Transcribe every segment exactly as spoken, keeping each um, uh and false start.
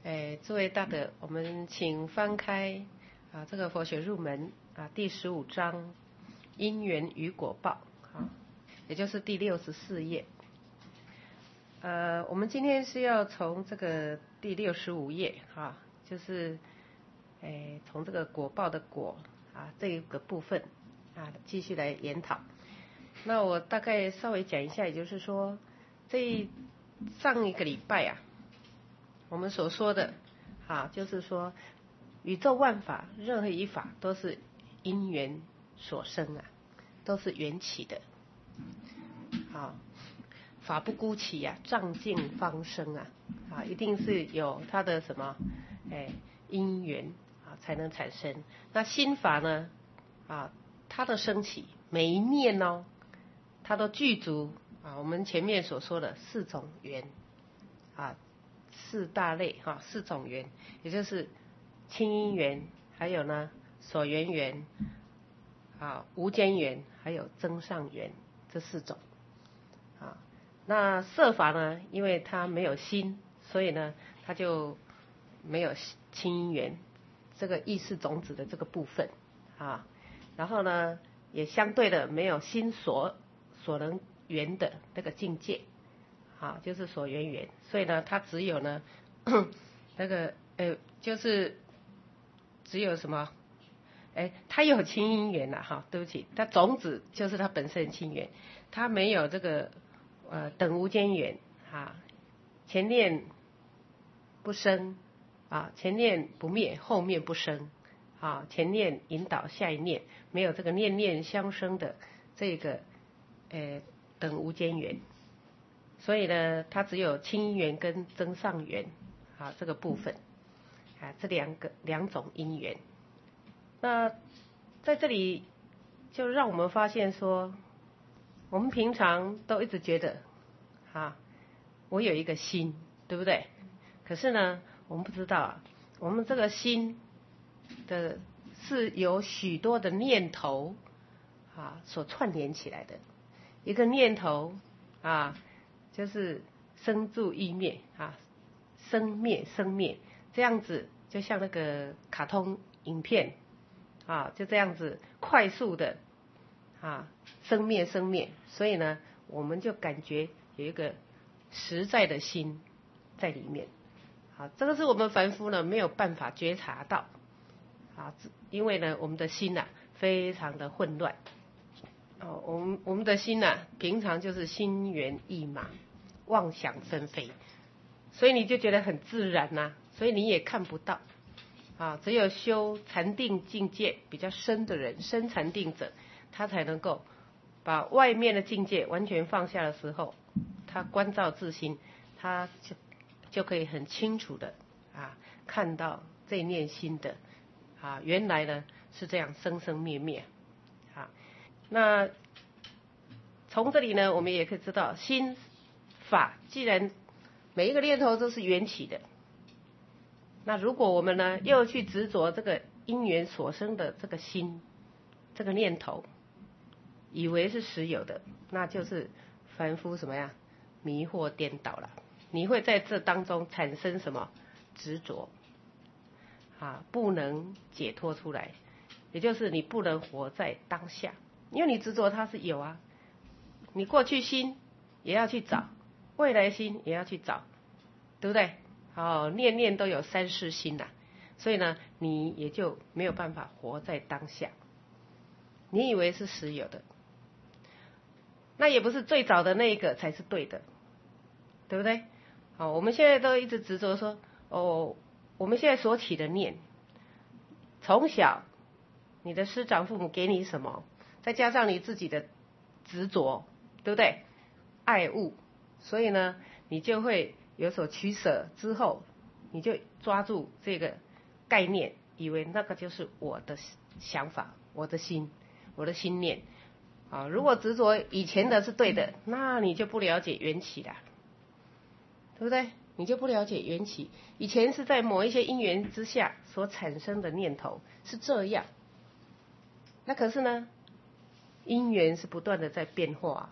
哎，诸位大德，我们请翻开啊这个佛学入门啊第十五章因缘与果报啊，也就是第六十四页。呃，我们今天是要从这个第六十五页哈，就是哎从这个果报的果啊这一个部分啊继续来研讨。那我大概稍微讲一下，也就是说这上一个礼拜啊。我们所说的啊，就是说宇宙万法任何一法都是因缘所生啊，都是缘起的。好，法不孤起呀、啊，障尽方生啊，啊，一定是有它的什么哎因缘啊才能产生。那心法呢啊，它的升起每一念哦，它都具足啊，我们前面所说的四种缘啊。四大类哈，四种缘，也就是清因缘，还有呢所缘缘啊、无间缘，还有增上缘，这四种啊。那色法呢，因为它没有心，所以呢它就没有清因缘这个意识种子的这个部分啊。然后呢，也相对的没有心所所能缘的那个境界。啊，就是所缘缘，所以呢，它只有呢，那个呃，就是只有什么，哎，它有清因缘呐，哈，对不起，它种子就是它本身清缘，它没有这个呃等无间缘啊，前念不生啊，前念不灭，后面不生啊，前念引导下一念，没有这个念念相生的这个呃等无间缘。所以呢，它只有清因缘跟增上缘啊这个部分啊，这两个两种因缘。那在这里就让我们发现说，我们平常都一直觉得啊，我有一个心，对不对？可是呢，我们不知道啊，我们这个心的是由许多的念头啊所串联起来的，一个念头啊。就是生住异灭啊，生灭生灭这样子，就像那个卡通影片啊，就这样子快速的啊生灭生灭，所以呢，我们就感觉有一个实在的心在里面。好，这个是我们凡夫呢没有办法觉察到啊，因为呢我们的心啊非常的混乱。哦，我们我们的心呐、啊，平常就是心猿意马，妄想纷飞，所以你就觉得很自然呐、啊，所以你也看不到啊。只有修禅定境界比较深的人，深禅定者，他才能够把外面的境界完全放下的时候，他关照自心，他就就可以很清楚的啊看到这一念心的啊，原来呢是这样生生灭灭啊。那从这里呢，我们也可以知道，心法既然每一个念头都是缘起的，那如果我们呢又去执着这个因缘所生的这个心，这个念头，以为是实有的，那就是凡夫什么呀？迷惑颠倒了。你会在这当中产生什么执着啊？不能解脱出来，也就是你不能活在当下。因为你执着它是有啊，你过去心也要去找，未来心也要去找，对不对？哦，念念都有三世心呐、啊，所以呢，你也就没有办法活在当下。你以为是实有的，那也不是最早的那一个才是对的，对不对？好、哦，我们现在都一直执着说，哦，我们现在所起的念，从小你的师长父母给你什么？再加上你自己的执着，对不对？爱物，所以呢，你就会有所取舍之后，你就抓住这个概念，以为那个就是我的想法，我的心，我的心念啊。如果执着以前的是对的，那你就不了解缘起了，对不对？你就不了解缘起，以前是在某一些因缘之下所产生的念头是这样，那可是呢？因缘是不断的在变化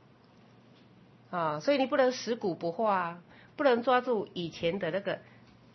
啊，所以你不能食古不化啊，不能抓住以前的那个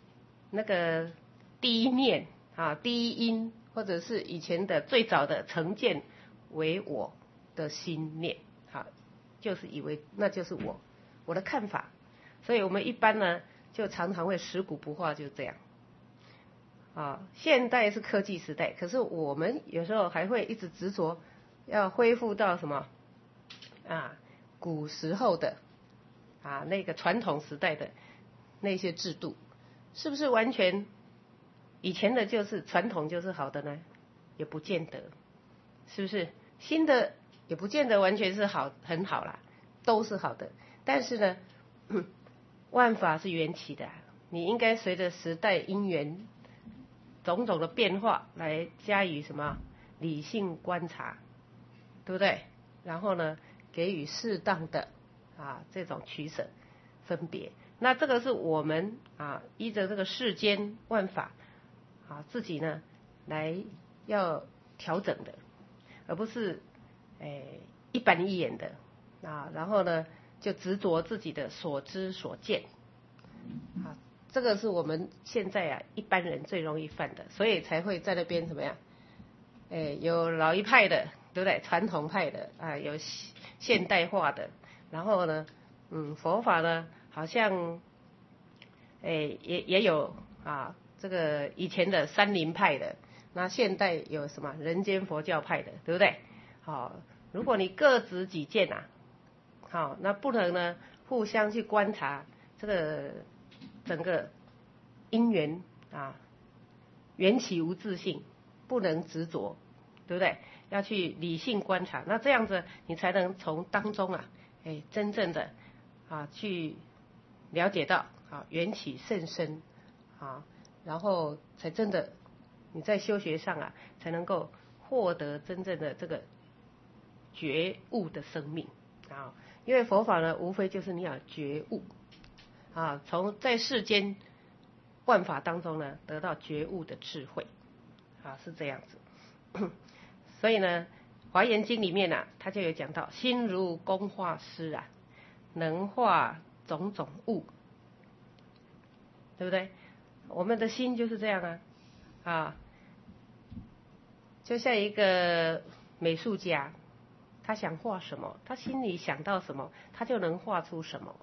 那个第一念啊，第一因，或者是以前的最早的成见为我的心念，好，就是以为那就是我，我的看法。所以我们一般呢，就常常会食古不化，就这样。啊，现代是科技时代，可是我们有时候还会一直执着要恢复到什么啊，古时候的啊那个传统时代的那些制度，是不是完全以前的就是传统就是好的呢？也不见得，是不是？新的也不见得完全是好很好啦，都是好的。但是呢，万法是缘起的，你应该随着时代因缘种种的变化来加以什么理性观察，对不对？然后呢，给予适当的啊这种取舍分别。那这个是我们啊依着这个世间万法啊自己呢来要调整的，而不是诶一板一眼的啊，然后呢就执着自己的所知所见啊，这个是我们现在啊一般人最容易犯的，所以才会在那边怎么样？诶，有老一派的，对不对？传统派的啊，有现代化的，然后呢，嗯，佛法呢，好像诶也也有啊，这个以前的山林派的，那现代有什么人间佛教派的，对不对？好，如果你各执己见啊，好，那不能呢互相去观察这个整个因缘啊，缘起无自性，不能执着，对不对？要去理性观察，那这样子你才能从当中啊，哎，真正的啊去了解到啊缘起甚深啊，然后才真的你在修学上啊才能够获得真正的这个觉悟的生命啊，因为佛法呢无非就是你要觉悟啊，从在世间万法当中呢得到觉悟的智慧啊，是这样子。所以呢，《华严经》里面啊，它就有讲到，心如工画师啊，能画种种物，对不对？我们的心就是这样啊，啊，就像一个美术家，他想画什么，他心里想到什么，他就能画出什么。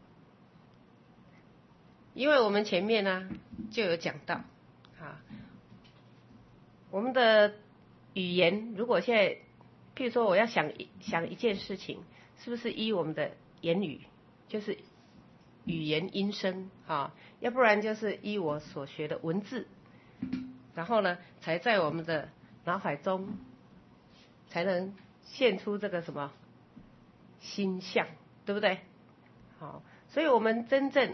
因为我们前面呢就有讲到啊，我们的语言如果现在，譬如说我要想想一件事情，是不是依我们的言语，就是语言音声啊，要不然就是依我所学的文字，然后呢，才在我们的脑海中才能现出这个什么心象，对不对？好，所以我们真正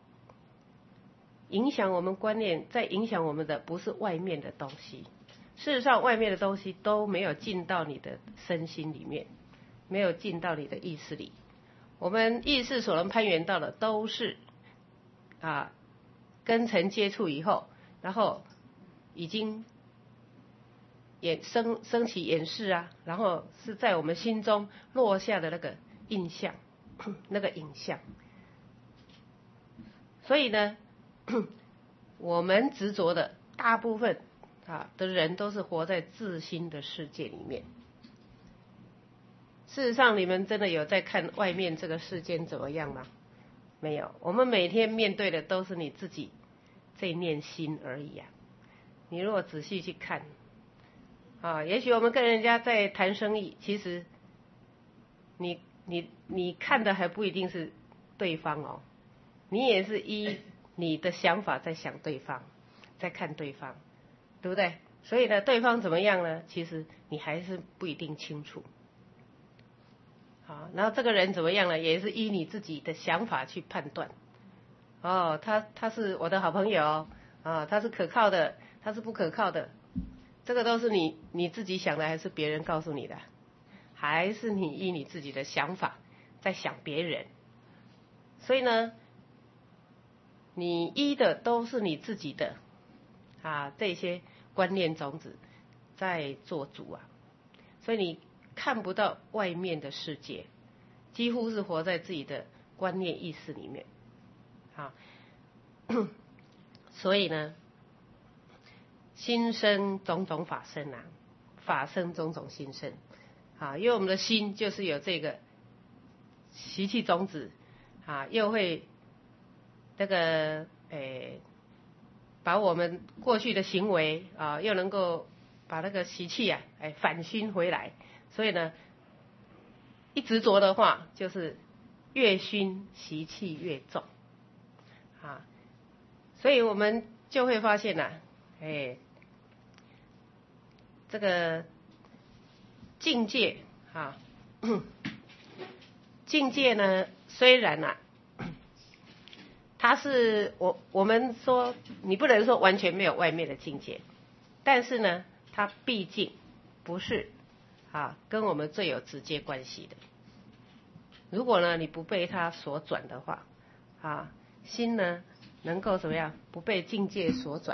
影响我们观念，在影响我们的不是外面的东西，事实上外面的东西都没有进到你的身心里面，没有进到你的意识里。我们意识所能攀缘到的都是啊跟尘接触以后，然后已经演升升起演示啊，然后是在我们心中落下的那个印象，那个影像。所以呢，我们执着的大部分啊的人都是活在自心的世界里面。事实上，你们真的有在看外面这个世间怎么样吗？没有，我们每天面对的都是你自己这一念心而已啊。你如果仔细去看啊，也许我们跟人家在谈生意，其实你你你看的还不一定是对方哦，你也是依你的想法在想对方，在看对方，对不对？所以呢，对方怎么样呢？其实你还是不一定清楚。好，然后这个人怎么样呢？也是依你自己的想法去判断。哦，他他是我的好朋友啊，他是可靠的，他是不可靠的，这个都是你你自己想的，还是别人告诉你的？还是你依你自己的想法在想别人？所以呢，你依的都是你自己的啊这些观念种子在做主啊，所以你看不到外面的世界，几乎是活在自己的观念意识里面啊。所以呢， 心生种种法生啊，法生种种心生啊，因为我们的心就是有这个习气种子啊，又会这个诶，把我们过去的行为啊，又能够把那个习气啊，哎反熏回来，所以呢，一执着的话，就是越熏习气越重啊，所以我们就会发现呐、啊，哎，这个境界啊，境界呢，虽然啊，它是我我们说，你不能说完全没有外面的境界，但是呢，它毕竟不是啊跟我们最有直接关系的。如果呢你不被它所转的话，啊心呢能够怎么样不被境界所转，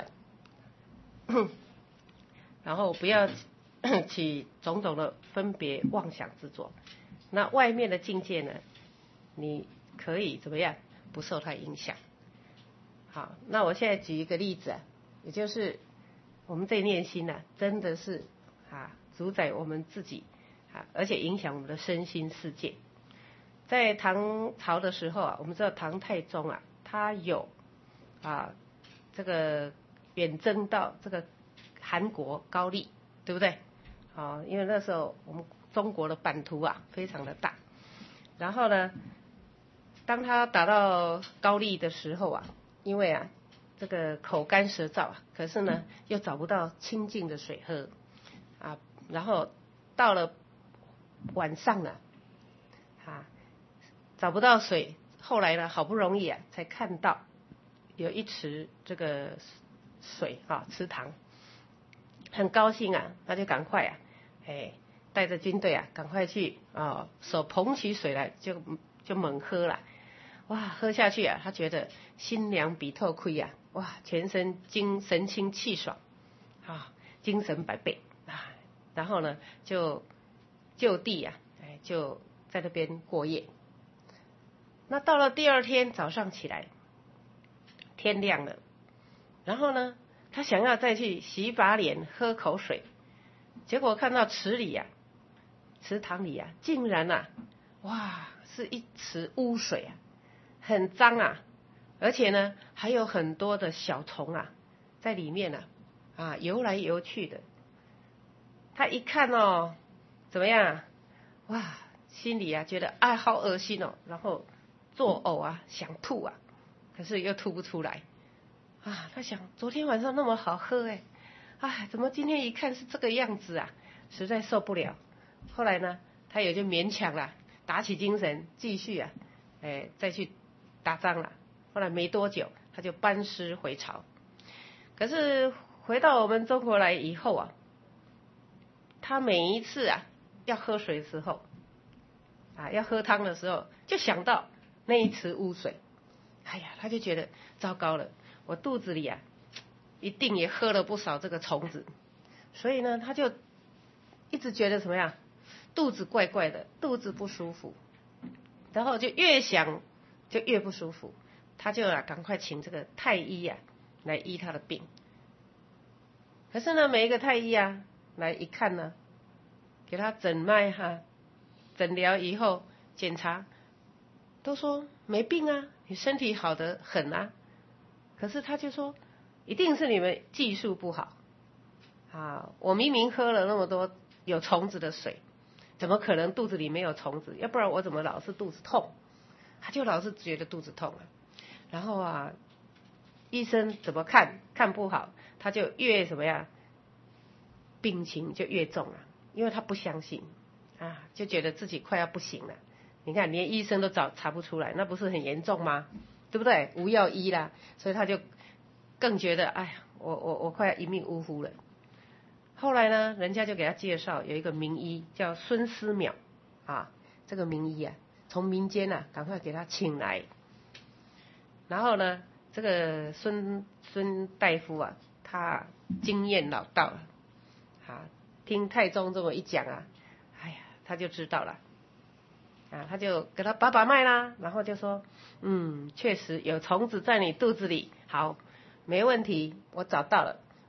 然后不要起种种的分别妄想执着，那外面的境界呢，你可以怎么样不受它影响。好，那我现在举一个例子啊，也就是我们这念心啊，真的是啊主宰我们自己啊，而且影响我们的身心世界。在唐朝的时候啊，我们知道唐太宗啊，他有啊这个远征到这个韩国高丽，对不对？啊，因为那时候我们中国的版图啊非常的大，然后呢，当他打到高丽的时候啊，因为啊这个口干舌燥啊，可是呢又找不到清净的水喝啊，然后到了晚上了啊找不到水，后来呢好不容易啊才看到有一池这个水啊池塘，很高兴啊，那就赶快啊，哎带着军队啊赶快去啊手捧起水来就就猛喝了。哇，喝下去啊，他觉得心凉鼻透亏啊，哇，全身精神清气爽，啊，精神百倍啊，然后呢，就就地啊，哎，就在那边过夜。那到了第二天早上起来，天亮了，然后呢，他想要再去洗把脸、喝口水，结果看到池里啊，池塘里啊，竟然啊，哇，是一池污水啊。很脏啊，而且呢还有很多的小虫啊在里面啊啊游来游去的。他一看哦，怎么样？哇，心里啊觉得啊好恶心哦，然后作呕啊，想吐啊，可是又吐不出来啊。他想昨天晚上那么好喝哎，哎怎么今天一看是这个样子啊，实在受不了。后来呢，他也就勉强了，打起精神继续啊，哎再去打仗了。后来没多久，他就班师回朝。可是回到我们中国来以后啊，他每一次啊要喝水的时候，啊要喝汤的时候，就想到那一池污水，哎呀，他就觉得糟糕了，我肚子里啊一定也喝了不少这个虫子，所以呢，他就一直觉得什么样，肚子怪怪的，肚子不舒服，然后就越想就越不舒服，他就啊赶快请这个太医啊来医他的病。可是呢，每一个太医啊来一看呢，给他诊脉哈，诊疗以后检查，都说没病啊，你身体好得很啊。可是他就说，一定是你们技术不好啊！我明明喝了那么多有虫子的水，怎么可能肚子里没有虫子？要不然我怎么老是肚子痛？他就老是觉得肚子痛啊，然后啊，医生怎么看看不好，他就越什么呀，病情就越重啊，因为他不相信啊，就觉得自己快要不行了。你看，连医生都找查不出来，那不是很严重吗？对不对？无药医啦，所以他就更觉得，哎呀，我我我快要一命呜呼了。后来呢，人家就给他介绍有一个名医叫孙思邈啊，这个名医啊。从民间啊，赶快给他请来。然后呢，这个孙孙大夫啊，他经验老道了，啊，听太宗这么一讲啊，哎呀，他就知道了，啊，他就给他把把脉啦，然后就说，嗯，确实有虫子在你肚子里，好，没问题，我找到了，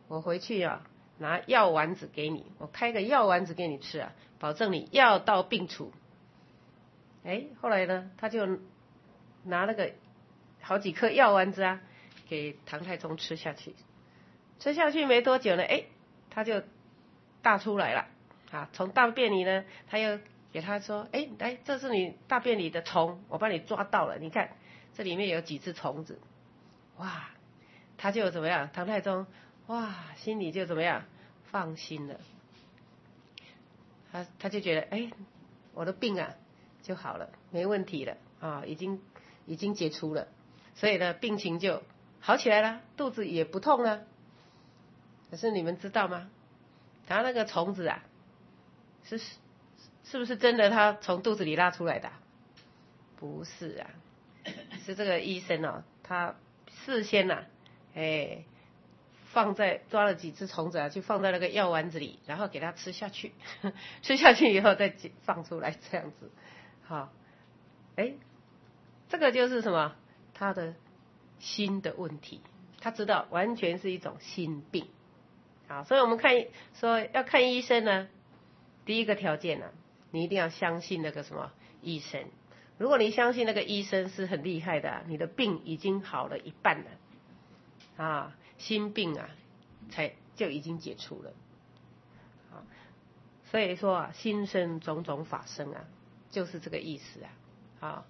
我回去啊拿药丸子给你，我开个药丸子给你吃啊，保证你药到病除。哎，后来呢，他就拿那个好几颗药丸子啊，给唐太宗吃下去。吃下去没多久呢，哎，他就大出来了啊！从大便里呢，他又给他说，哎，来，这是你大便里的虫，我帮你抓到了，你看这里面有几只虫子，哇！他就怎么样？唐太宗哇，心里就怎么样？放心了。他他就觉得，哎，我的病啊就好了，没问题了啊，已经已经解除了，所以呢，病情就好起来了，肚子也不痛了。可是你们知道吗？他那个虫子啊，是是不是真的？他从肚子里拉出来的？不是啊，是这个医生哦，他事先呐、啊，哎，放在抓了几只虫子啊，就放在那个药丸子里，然后给他吃下去，吃下去以后再放出来，这样子，好，哎，这个就是什么？他的心的问题，他知道完全是一种心病。好，所以我们看说要看医生呢，第一个条件呢、啊，你一定要相信那个什么医生。如果你相信那个医生是很厉害的、啊，你的病已经好了一半了，啊，心病啊，才就已经解除了。啊，所以说啊，心生种种法生啊，就是这个意思啊。好，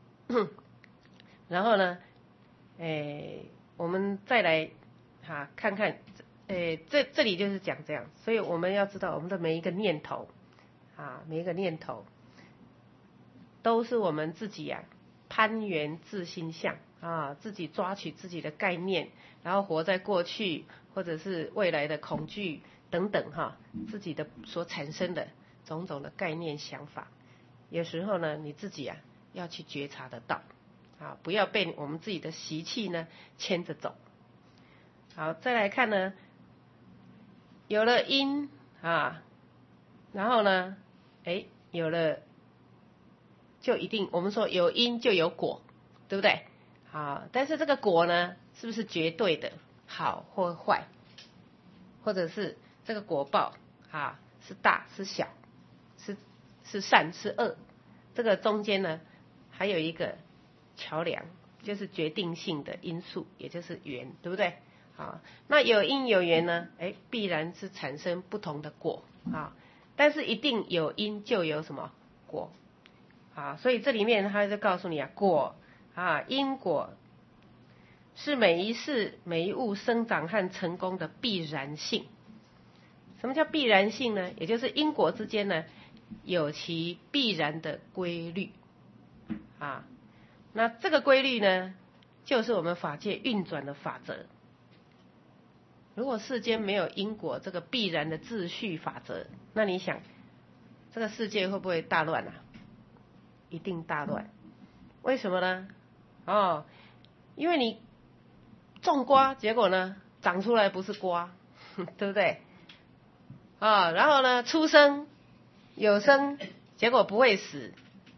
然后呢，诶，我们再来哈看看。诶，这这里就是讲这样，所以我们要知道我们的每一个念头啊，每一个念头都是我们自己呀、啊、攀缘自心相啊，自己抓取自己的概念，然后活在过去或者是未来的恐惧等等哈、啊，自己的所产生的种种的概念想法，有时候呢你自己啊要去觉察得到啊，不要被我们自己的习气呢牵着走。好，再来看呢。有了因啊，然后呢，哎，有了就一定，我们说有因就有果，对不对？好，但是这个果呢，是不是绝对的好或坏，或者是这个果报啊是大是小，是是善是恶，这个中间呢还有一个桥梁，就是决定性的因素，也就是缘，对不对？啊，那有因有缘呢，哎，必然是产生不同的果啊，但是一定有因就有什么果啊，所以这里面他就告诉你啊，果啊，因果是每一事每一物生长和成功的必然性。什么叫必然性呢？也就是因果之间呢有其必然的规律啊，那这个规律呢，就是我们法界运转的法则。如果世间没有因果这个必然的秩序法则，那你想这个世界会不会大乱啊？一定大乱。为什么呢？哦，因为你种瓜，结果呢长出来不是瓜，对不对？啊、哦，然后呢出生有生，结果不会死，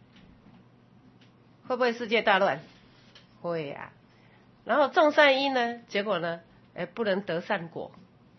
会不会世界大乱？会啊。然后种善因呢，结果呢？哎，不能得善果，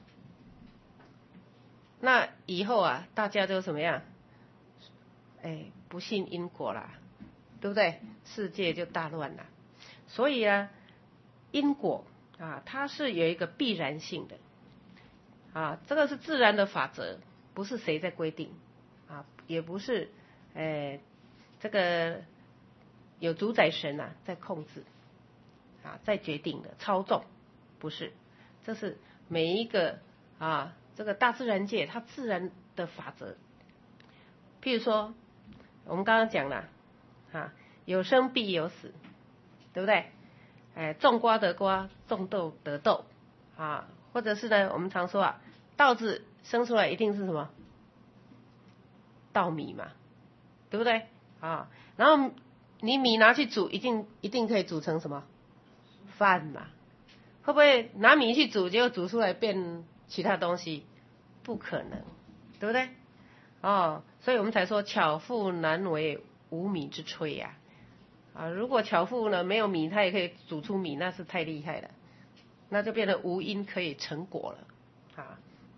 那以后啊，大家都什么样？哎，不信因果啦，对不对？世界就大乱了。所以啊，因果啊，它是有一个必然性的啊，这个是自然的法则，不是谁在规定啊，也不是哎这个有主宰神啊在控制啊，在决定的操纵，不是。这是每一个啊，这个大自然界它自然的法则。譬如说，我们刚刚讲了啊，有生必有死，对不对？哎，种瓜得瓜，种豆得豆啊，或者是呢，我们常说啊，稻子生出来一定是什么？稻米嘛，对不对？啊，然后你米拿去煮，一定一定可以煮成什么？饭嘛。会不会拿米去煮，结果煮出来变其他东西？不可能，对不对？哦，所以我们才说巧妇难为无米之炊呀、啊。啊，如果巧妇呢没有米，它也可以煮出米，那是太厉害了，那就变成无因可以成果了。 啊。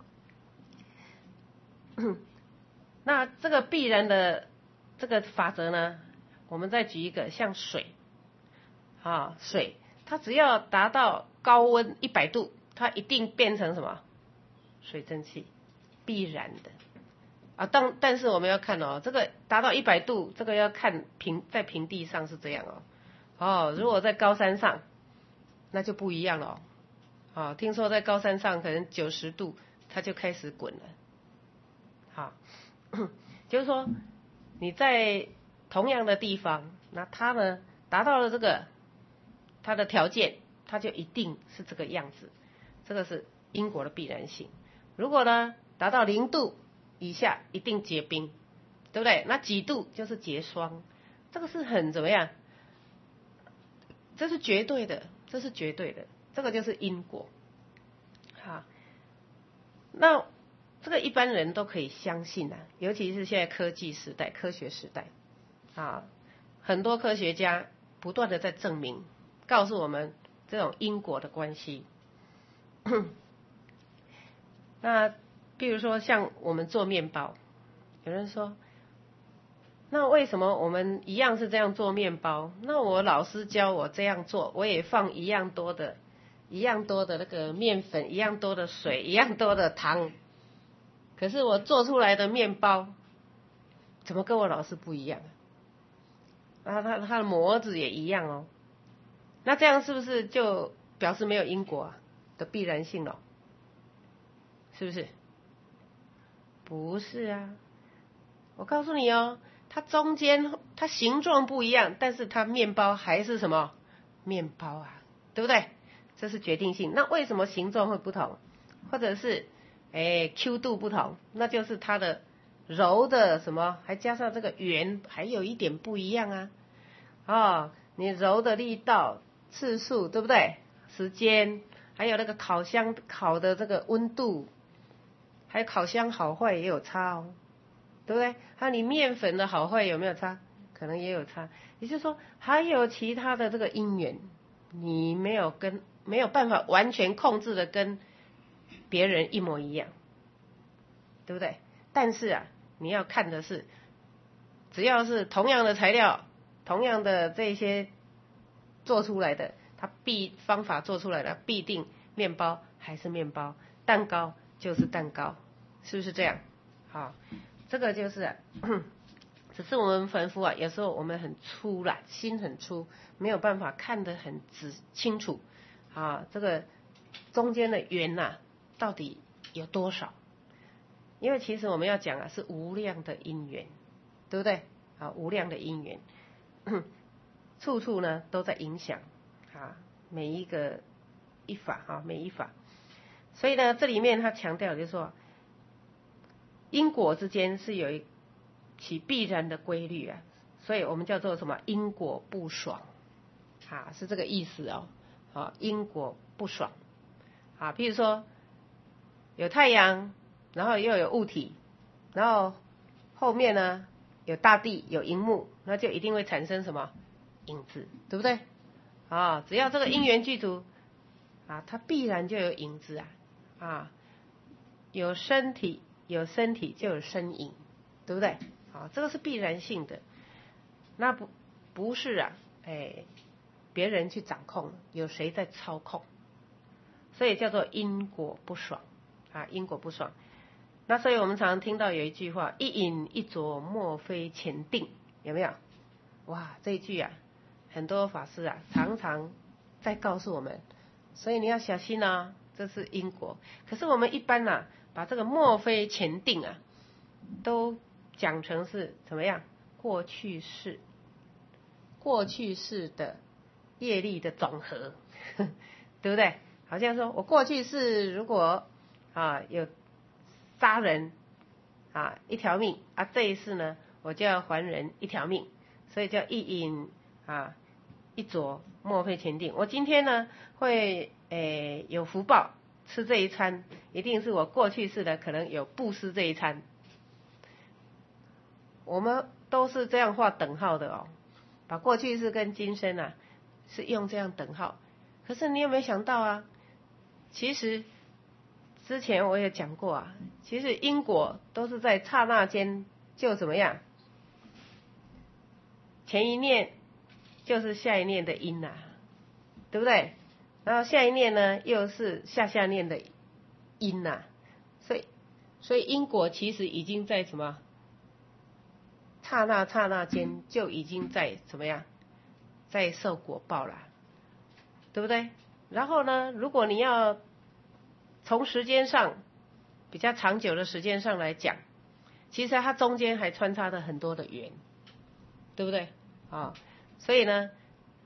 那这个必然的这个法则呢，我们再举一个，像水啊，水它只要达到高温一百度，它一定变成什么？水蒸气，必然的啊。但但是我们要看哦，这个达到一百度，这个要看平在平地上是这样哦。哦，如果在高山上，那就不一样了哦。啊，听说在高山上可能九十度，它就开始滚了。好，就是说你在同样的地方，那它呢达到了这个它的条件，它就一定是这个样子。这个是因果的必然性。如果呢达到零度以下，一定结冰，对不对？那几度就是结霜，这个是很怎么样？这是绝对的，这是绝对的，这个就是因果。好，那这个一般人都可以相信啊，尤其是现在科技时代、科学时代啊，很多科学家不断的在证明，告诉我们这种因果的关系。那比如说像我们做面包，有人说，那为什么我们一样是这样做面包？那我老师教我这样做，我也放一样多的、一样多的那个面粉，一样多的水，一样多的糖，可是我做出来的面包怎么跟我老师不一样？啊，他他的模子也一样哦。那这样是不是就表示没有因果啊的必然性了？是不是？不是啊，我告诉你哦，它中间它形状不一样，但是它面包还是什么面包啊，对不对？这是决定性。那为什么形状会不同，或者是哎 Q 度不同？那就是它的揉的什么，还加上这个圆，还有一点不一样啊。哦，你揉的力道、次数，对不对？时间，还有那个烤箱烤的这个温度，还有烤箱好坏也有差哦，对不对？还有你面粉的好坏有没有差？可能也有差。也就是说，还有其他的这个因缘，你没有跟没有办法完全控制的跟别人一模一样，对不对？但是啊，你要看的是，只要是同样的材料，同样的这些做出来的，它必方法做出来的必定面包还是面包，蛋糕就是蛋糕，是不是这样？好，这个就是、啊，只是我们凡夫啊，有时候我们很粗啦，心很粗，没有办法看得很仔清楚啊，这个中间的缘呐、啊，到底有多少？因为其实我们要讲啊，是无量的因缘，对不对？啊，无量的因缘，处处呢都在影响啊每一个一法啊每一法，所以呢这里面他强调就是说，因果之间是有一其必然的规律啊，所以我们叫做什么因果不爽啊，是这个意思哦。啊，因果不爽啊，譬如说有太阳，然后又有物体，然后后面呢有大地有荧幕，那就一定会产生什么影子，对不对？啊，只要这个因缘具足啊，它必然就有影子啊啊，有身体有身体就有身影，对不对？啊，这个是必然性的，那不不是啊，哎，别人去掌控，有谁在操控？所以叫做因果不爽啊，因果不爽。那所以我们常常听到有一句话，一饮一啄莫非前定，有没有？哇，这一句啊，很多法师啊常常在告诉我们，所以你要小心啊，这是因果。可是我们一般啊，把这个莫非前定啊，都讲成是怎么样？过去式，过去式的业力的总和，对不对？好像说我过去是如果啊有杀人啊一条命啊，这一世呢我就要还人一条命，所以叫一饮啊一啄莫非前定。我今天呢会诶有福报吃这一餐，一定是我过去世的可能有布施这一餐。我们都是这样画等号的哦，把过去式跟今生啊是用这样等号。可是你有没有想到啊？其实之前我也讲过啊，其实因果都是在刹那间就怎么样，前一念就是下一念的因呐、啊，对不对？然后下一念呢又是下下念的因呐、啊，所以所以因果其实已经在什么刹那刹那间就已经在怎么样，在受果报了，对不对？然后呢，如果你要从时间上比较长久的时间上来讲，其实它中间还穿插了很多的缘，对不对？啊，所以呢，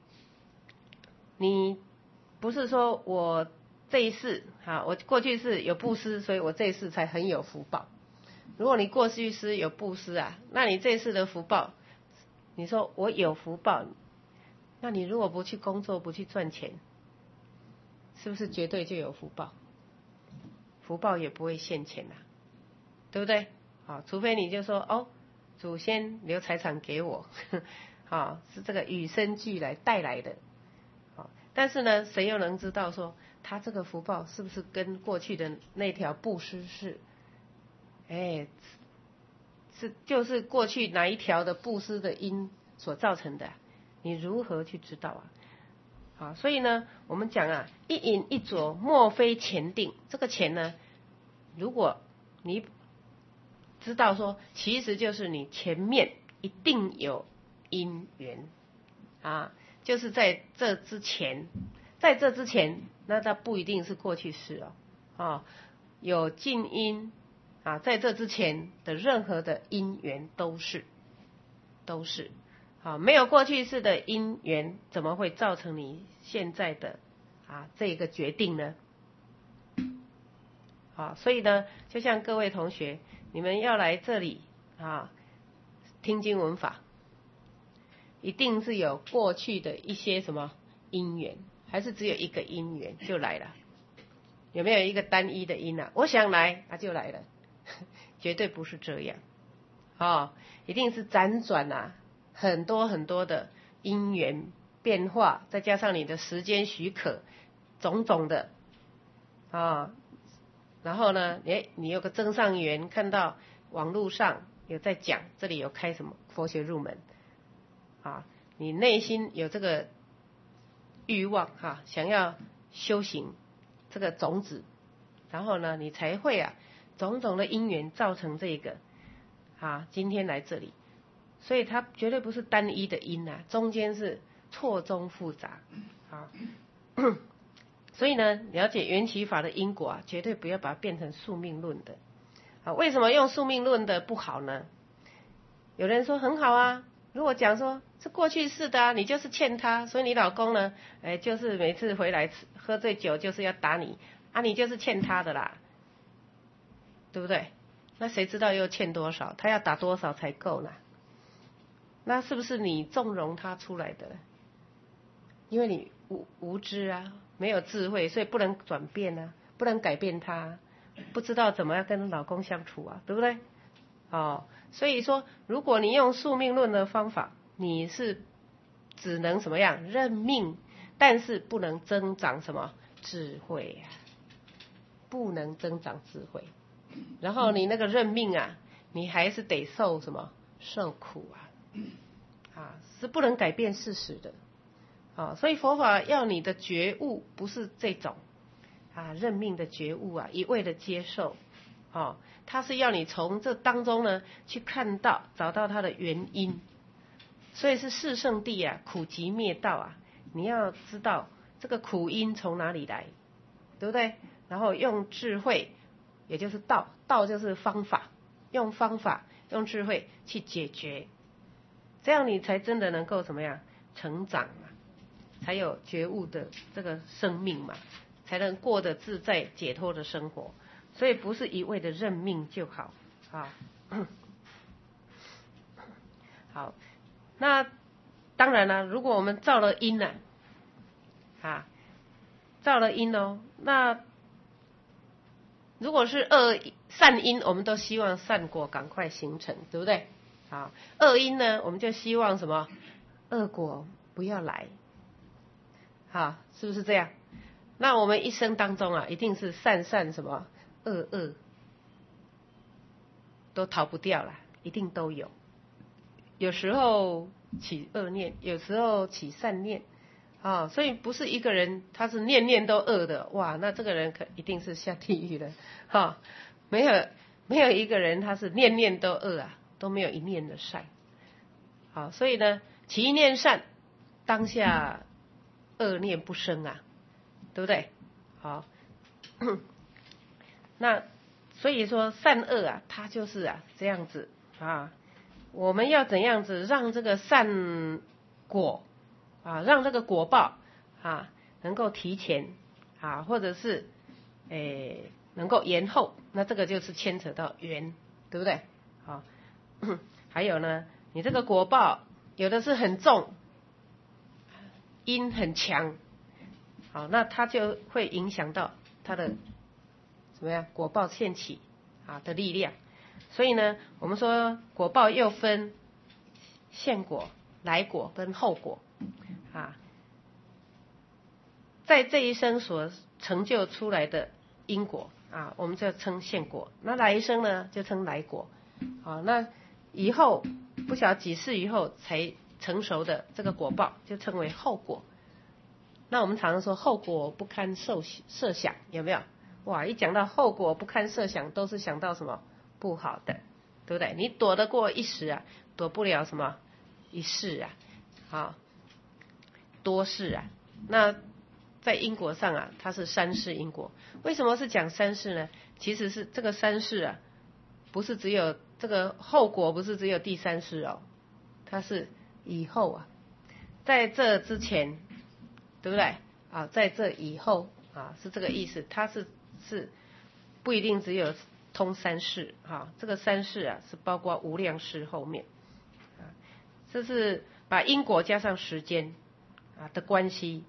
你不是说我这一世啊，我过去世有布施，所以我这一世才很有福报。如果你过去世有布施啊，那你这一世的福报，你说我有福报，那你如果不去工作，不去赚钱，是不是绝对就有福报？福报也不会现前啦、啊，对不对？好，除非你就说哦，祖先留财产给我，好，是这个与生俱来带来的。好，但是呢，谁又能知道说他这个福报是不是跟过去的那条布施是，哎，是就是过去哪一条的布施的因所造成的？你如何去知道啊？好，所以呢，我们讲啊，一饮一啄，莫非前定。这个前呢，如果你知道说，其实就是你前面一定有因缘啊，就是在这之前，在这之前，那它不一定是过去式哦，啊，有近因啊，在这之前的任何的因缘都是都是。好，没有过去式的因缘，怎么会造成你现在的啊这个决定呢？好，所以呢，就像各位同学，你们要来这里啊听经闻法，一定是有过去的一些什么因缘，还是只有一个因缘就来了？有没有一个单一的因啊？我想来啊就来了，绝对不是这样，哦，一定是辗转啊。很多很多的因缘变化，再加上你的时间许可，种种的啊，然后呢，诶，你有个增上缘，看到网络上有在讲，这里有开什么佛学入门啊，你内心有这个欲望哈、啊，想要修行这个种子，然后呢，你才会啊，种种的因缘造成这个啊，今天来这里。所以它绝对不是单一的因啊，中间是错综复杂，好，所以呢，了解缘起法的因果啊，绝对不要把它变成宿命论的。啊，为什么用宿命论的不好呢？有人说很好啊，如果讲说是过去式的啊，你就是欠他，所以你老公呢，哎，就是每次回来吃喝醉酒就是要打你啊，你就是欠他的啦，对不对？那谁知道又欠多少？他要打多少才够呢？那是不是你纵容他出来的？因为你无无知啊，没有智慧，所以不能转变啊，不能改变他，不知道怎么样跟老公相处啊，对不对？哦，所以说，如果你用宿命论的方法，你是只能什么样认命，但是不能增长什么智慧啊，不能增长智慧。然后你那个认命啊，你还是得受什么受苦啊。啊，是不能改变事实的，啊，所以佛法要你的觉悟，不是这种啊认命的觉悟啊，一味的接受，啊，它是要你从这当中呢去看到，找到它的原因，所以是四圣谛啊，苦集灭道啊，你要知道这个苦因从哪里来，对不对？然后用智慧，也就是道，道就是方法，用方法，用智慧去解决。这样你才真的能够怎么样成长嘛，才有觉悟的这个生命嘛，才能过得自在解脱的生活。所以不是一味的认命就好啊。好，那当然了，如果我们造了因呢、啊，啊，造了因哦，那如果是恶善因，我们都希望善果赶快形成，对不对？好，恶因呢，我们就希望什么？恶果不要来，好，是不是这样？那我们一生当中啊，一定是善善什么恶恶都逃不掉了，一定都有。有时候起恶念，有时候起善念，啊，所以不是一个人他是念念都恶的，哇，那这个人可一定是下地狱了，哈、啊，没有没有一个人他是念念都恶啊，都没有一念的善，好，所以呢，起一念善，当下恶念不生啊，对不对？好，那所以说善恶啊，它就是啊这样子啊，我们要怎样子让这个善果啊，让这个果报啊能够提前啊，或者是诶能够延后，那这个就是牵扯到缘，对不对？好，还有呢，你这个果报有的是很重，因很强，好，那它就会影响到它的怎么样果报现起啊的力量。所以呢，我们说果报又分现果、来果跟后果啊，在这一生所成就出来的因果啊，我们就称现果；那来一生呢，就称来果。好，那以后不晓得几世以后才成熟的这个果报，就称为后果。那我们常常说后果不堪受设想，有没有？哇，一讲到后果不堪设想，都是想到什么不好的，对不对？你躲得过一时啊，躲不了什么一世啊，好，多世啊。那在因果上啊，它是三世因果。为什么是讲三世呢？其实是这个三世啊，不是只有这个后果，不是只有第三世哦，它是以后啊，在这之前，对不对？啊，在这以后啊，是这个意思。它是是不一定只有通三世啊，这个三世啊是包括无量世后面啊，这是把因果加上时间啊的关系。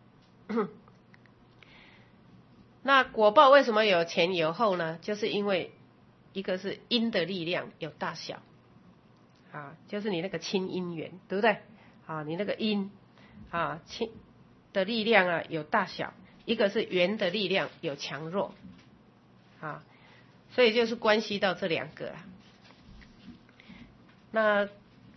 那果报为什么有前有后呢？就是因为一个是因的力量有大小啊，就是你那个亲因缘，对不对？啊，你那个因啊亲的力量啊有大小，一个是缘的力量有强弱啊，所以就是关系到这两个啊。那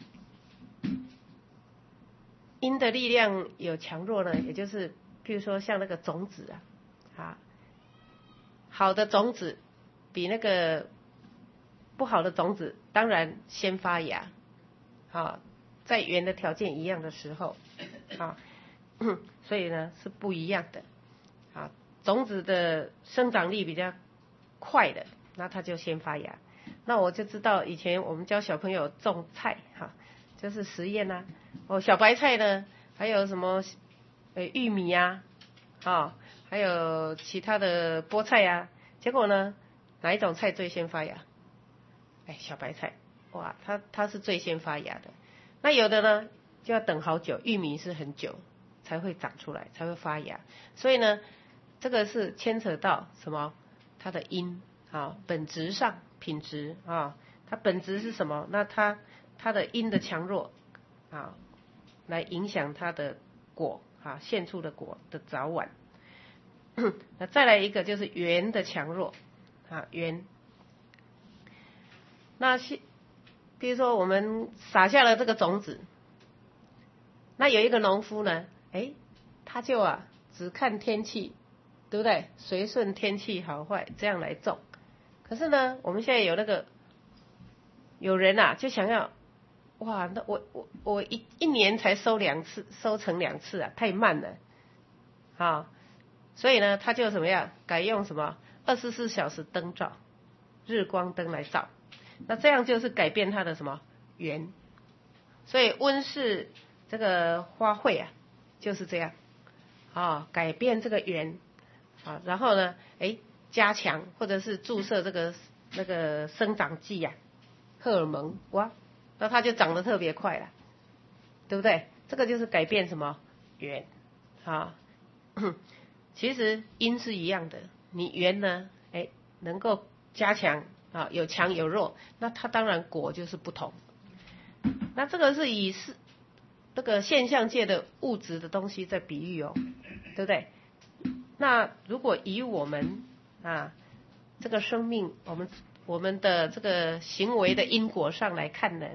因的力量有强弱呢，也就是譬如说像那个种子啊，啊，好的种子比那个不好的种子当然先发芽，啊，在缘的条件一样的时候，啊，所以呢是不一样的，啊，种子的生长力比较快的，那它就先发芽。那我就知道以前我们教小朋友种菜哈、啊，就是实验啊，哦，小白菜呢，还有什么呃玉米啊，啊，还有其他的菠菜啊，结果呢，哪一种菜最先发芽？哎，小白菜，哇，它它是最先发芽的。那有的呢，就要等好久，玉米是很久才会长出来，才会发芽。所以呢，这个是牵扯到什么？它的因啊，本质上品质啊，它本质是什么？那它它的因的强弱啊，来影响它的果啊，现出的果的早晚。那再来一个就是缘的强弱啊，缘。那比如说我们撒下了这个种子，那有一个农夫呢，哎，他就啊只看天气，对不对？随顺天气好坏这样来种。可是呢，我们现在有那个有人啊，就想要，哇，那我我我一一年才收两次，收成两次啊，太慢了，啊，所以呢，他就怎么样，改用什么二十四小时灯照，日光灯来照，那这样就是改变它的什么缘。所以温室这个花卉啊，就是这样，啊，改变这个缘，啊，然后呢，哎。加强或者是注射这个那个生长剂呀、啊，荷尔蒙，哇，那它就长得特别快了，对不对？这个就是改变什么缘啊？其实因是一样的，你缘呢，哎，能够加强啊，有强有弱，那它当然果就是不同。那这个是以是这个现象界的物质的东西在比喻哦，对不对？那如果以我们啊， 这个生命，我们我们的这个行为的因果上来看呢，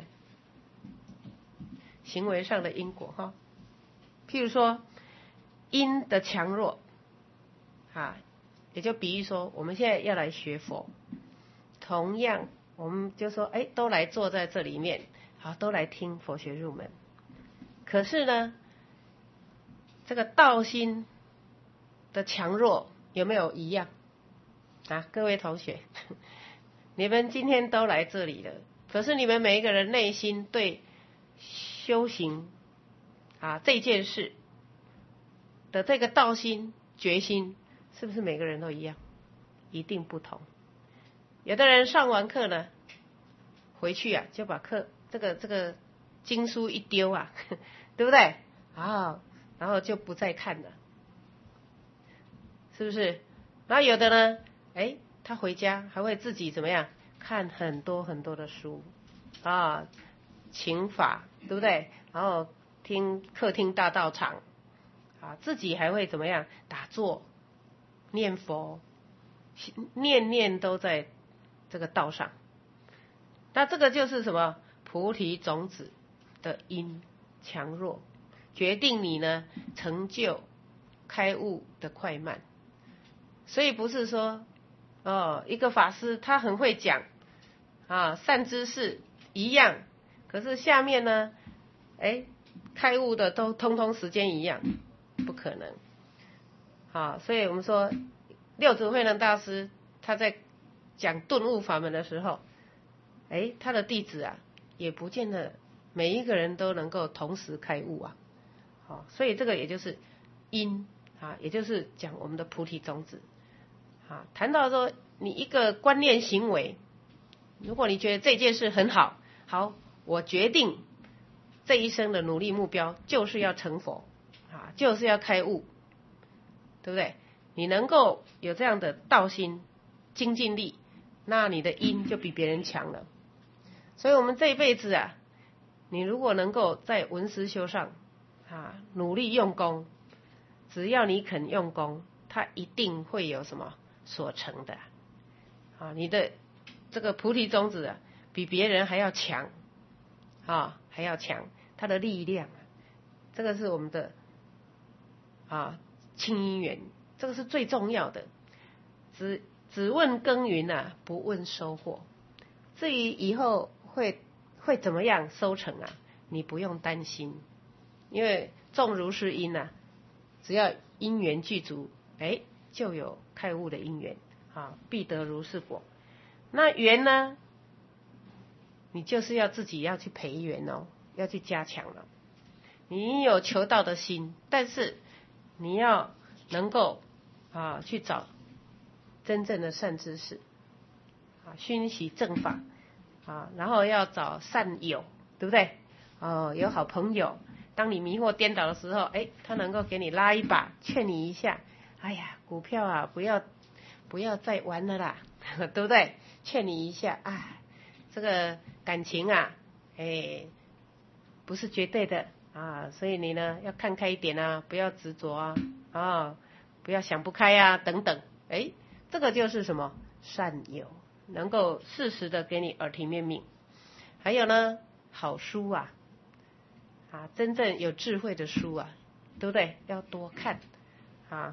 行为上的因果哈，譬如说因的强弱啊，也就比喻说，我们现在要来学佛，同样我们就说，哎，都来坐在这里面，好，都来听佛学入门。可是呢，这个道心的强弱有没有一样啊？各位同学，你们今天都来这里了，可是你们每一个人内心对修行啊这件事的这个道心决心，是不是每个人都一样？一定不同。有的人上完课呢，回去啊就把课这个这个经书一丢啊，对不对啊？然后就不再看了，是不是？然后有的呢，哎，他回家还会自己怎么样？看很多很多的书啊，请法，对不对？然后听客厅大道场啊，自己还会怎么样？打坐、念佛，念念都在这个道上。那这个就是什么？菩提种子的因强弱，决定你呢成就开悟的快慢。所以不是说哦，一个法师他很会讲啊，善知识一样，可是下面呢，哎，开悟的都通通时间一样，不可能。啊，所以我们说六祖慧能大师他在讲顿悟法门的时候，哎，他的弟子啊，也不见得每一个人都能够同时开悟啊。好，所以这个也就是因啊，也就是讲我们的菩提种子。啊，谈到说你一个观念行为，如果你觉得这件事很好，好，我决定这一生的努力目标就是要成佛啊，就是要开悟，对不对？你能够有这样的道心、精进力，那你的因就比别人强了。所以我们这一辈子啊，你如果能够在闻思修上啊努力用功，只要你肯用功，它一定会有什么所成的啊！你的这个菩提种子啊，比别人还要强啊，还要强，它的力量，这个是我们的啊清因缘，这个是最重要的。只只问耕耘啊，不问收获。至于以后会会怎么样收成啊，你不用担心，因为种如是因啊，只要因缘具足，哎，就有开悟的因缘啊，必得如是果。那缘呢，你就是要自己要去培缘哦，要去加强了。你有求道的心，但是你要能够啊去找真正的善知识啊，熏习正法啊，然后要找善友，对不对？哦，有好朋友，当你迷惑颠倒的时候，哎，他能够给你拉一把，劝你一下。哎呀，股票啊，不要不要再玩了啦，对不对？劝你一下啊，这个感情啊，哎，不是绝对的啊，所以你呢要看开一点啊，不要执着啊，啊，不要想不开啊，等等。哎，这个就是什么善友，能够适时的给你耳提面命。还有呢，好书啊，啊，真正有智慧的书啊，对不对？要多看啊。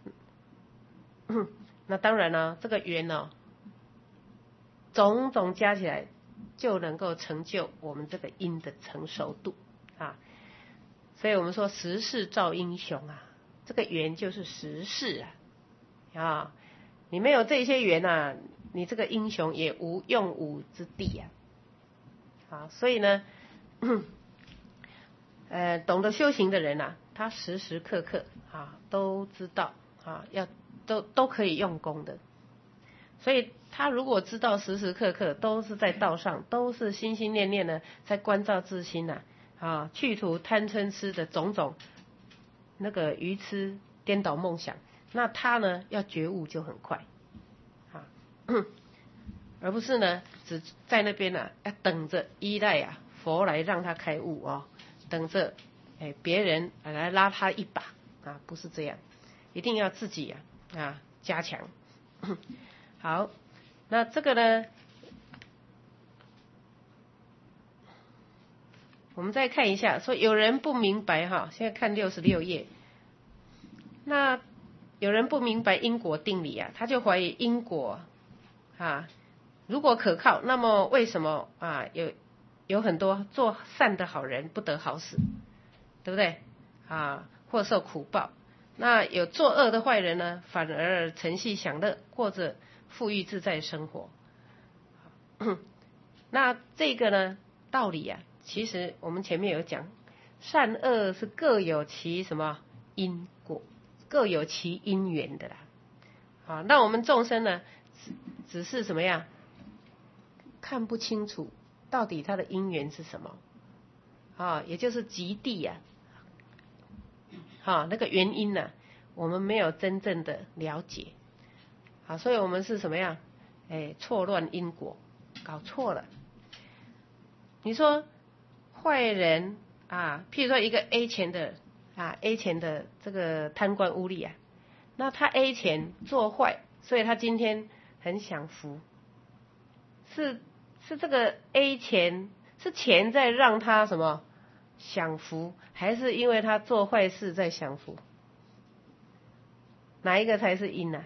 那当然了，这个缘呢，种种加起来就能够成就我们这个因的成熟度啊。所以我们说时势造英雄啊，这个缘就是时势啊啊，你没有这些缘啊，你这个英雄也无用武之地啊。啊，所以呢，呃，懂得修行的人啊，他时时刻刻啊都知道啊，要都都可以用功的。所以他如果知道时时刻刻都是在道上，都是心心念念呢在关照自心呐，啊，去除贪嗔痴的种种那个愚痴颠倒梦想，那他呢要觉悟就很快啊，而不是呢只在那边啊要等着依赖啊佛来让他开悟哦，等着哎别人来拉他一把啊，不是这样，一定要自己啊啊加强。 好，那这个呢，我们再看一下，说有人不明白哈，现在看六十六页，那有人不明白因果定理啊，他就怀疑因果啊，如果可靠，那么为什么啊有有很多做善的好人不得好死，对不对啊？或受苦报，那有作恶的坏人呢，反而承续享乐，过着富裕自在生活。那这个呢道理啊，其实我们前面有讲，善恶是各有其什么因果，各有其因缘的啦。啊，那我们众生呢，只只是什么样，看不清楚到底它的因缘是什么啊，也就是极地啊，啊那个原因呢、啊，我们没有真正的了解，啊，所以我们是什么样？哎，错乱因果，搞错了。你说坏人啊，譬如说一个 A 钱的啊 ，A 钱的这个贪官污吏啊，那他 A 钱做坏，所以他今天很享福，是是这个 A 钱是钱在让他什么享福，还是因为他做坏事在享福？哪一个才是因呢、啊？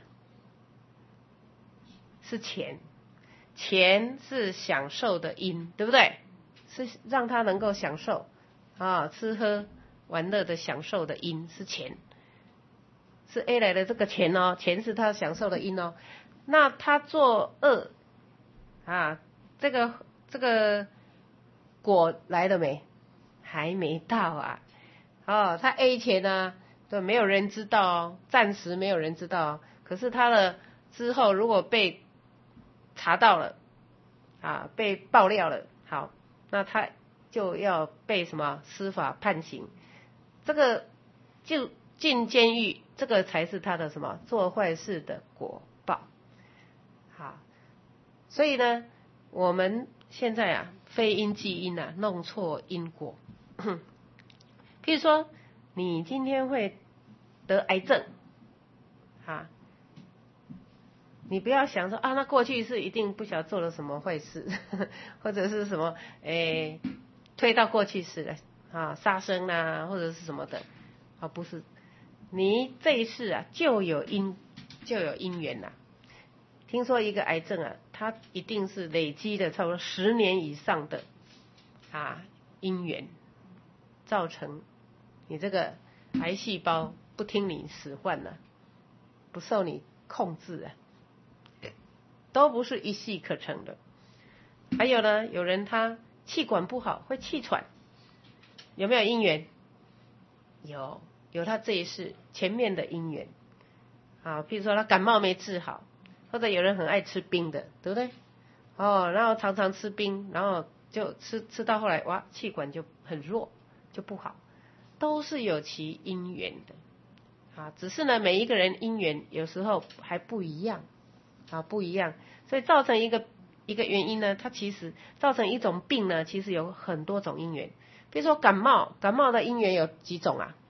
是钱，钱是享受的因，对不对？是让他能够享受啊，吃喝玩乐的享受的因是钱，是 A 来的这个钱哦，钱是他享受的因哦。那他做恶啊，这个这个果来了没？还没到啊。哦，他 A 钱呢，对，没有人知道哦，暂时没有人知道哦。可是他的之后如果被查到了啊，被爆料了，好，那他就要被什么司法判刑，这个就进监狱，这个才是他的什么做坏事的果报。好，所以呢，我们现在啊，非因即因啊，弄错因果。譬如说，你今天会得癌症，啊。你不要想说啊，那过去是一定不晓得做了什么坏事，或者是什么诶推到过去式了啊，杀生啊，或者是什么的啊，不是，你这一世啊就有因就有因缘呐、啊。听说一个癌症啊，它一定是累积了差不多十年以上的啊因缘，造成你这个癌细胞不听你使唤了、啊，不受你控制啊。都不是一夕可成的。还有呢，有人他气管不好会气喘，有没有因缘？有，有他这一世前面的因缘啊。譬如说他感冒没治好，或者有人很爱吃冰的，对不对？哦，然后常常吃冰，然后就吃吃到后来，哇，气管就很弱，就不好，都是有其因缘的啊。只是呢，每一个人因缘有时候还不一样。啊，不一样，所以造成一个一个原因呢，它其实造成一种病呢，其实有很多种因缘。比如说感冒，感冒的因缘有几种啊？